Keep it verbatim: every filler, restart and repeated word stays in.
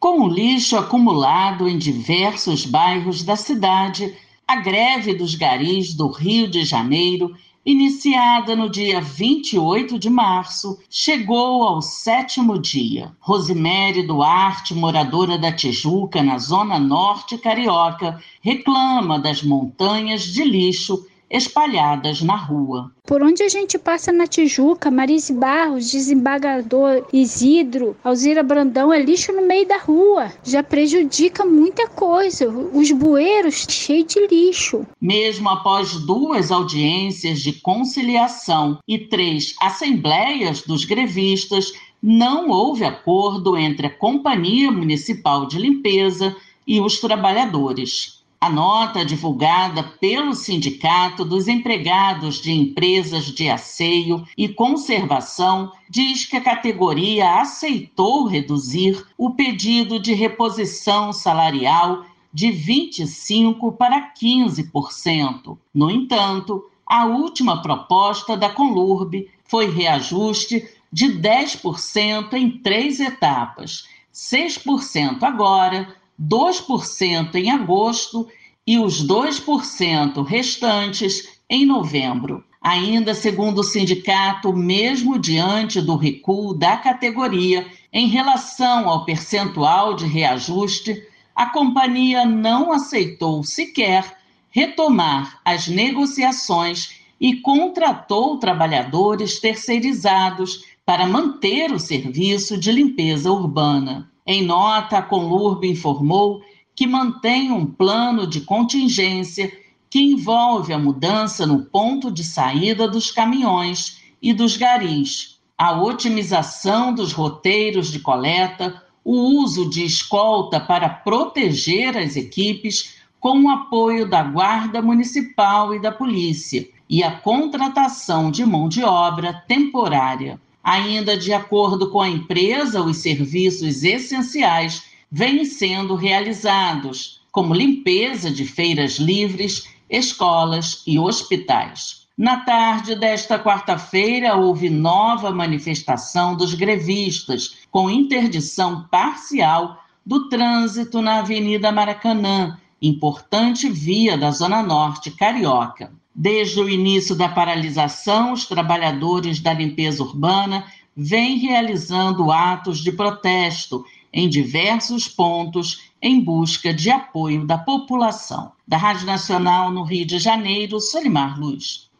Com o lixo acumulado em diversos bairros da cidade, a greve dos garis do Rio de Janeiro, iniciada no dia vinte e oito de março, chegou ao sétimo dia. Rosimere Duarte, moradora da Tijuca, na zona norte carioca, reclama das montanhas de lixo espalhadas na rua. Por onde a gente passa na Tijuca, Marise Barros, Desembargador Isidro, Alzira Brandão, é lixo no meio da rua. Já prejudica muita coisa. Os bueiros cheios de lixo. Mesmo após duas audiências de conciliação e três assembleias dos grevistas, não houve acordo entre a Companhia Municipal de Limpeza e os trabalhadores. A nota divulgada pelo Sindicato dos Empregados de Empresas de Asseio e Conservação diz que a categoria aceitou reduzir o pedido de reposição salarial de vinte e cinco por cento para quinze por cento. No entanto, a última proposta da Conlurb foi reajuste de dez por cento em três etapas, seis por cento agora, dois por cento em agosto e os dois por cento restantes em novembro. Ainda segundo o sindicato, mesmo diante do recuo da categoria em relação ao percentual de reajuste, a companhia não aceitou sequer retomar as negociações e contratou trabalhadores terceirizados para manter o serviço de limpeza urbana. Em nota, a Conlurb informou que mantém um plano de contingência que envolve a mudança no ponto de saída dos caminhões e dos garis, a otimização dos roteiros de coleta, o uso de escolta para proteger as equipes com o apoio da Guarda Municipal e da Polícia e a contratação de mão de obra temporária. Ainda de acordo com a empresa, os serviços essenciais vêm sendo realizados, como limpeza de feiras livres, escolas e hospitais. Na tarde desta quarta-feira, houve nova manifestação dos grevistas, com interdição parcial do trânsito na Avenida Maracanã, importante via da Zona Norte carioca. Desde o início da paralisação, os trabalhadores da limpeza urbana vêm realizando atos de protesto em diversos pontos em busca de apoio da população. Da Rádio Nacional no Rio de Janeiro, Solimar Luz.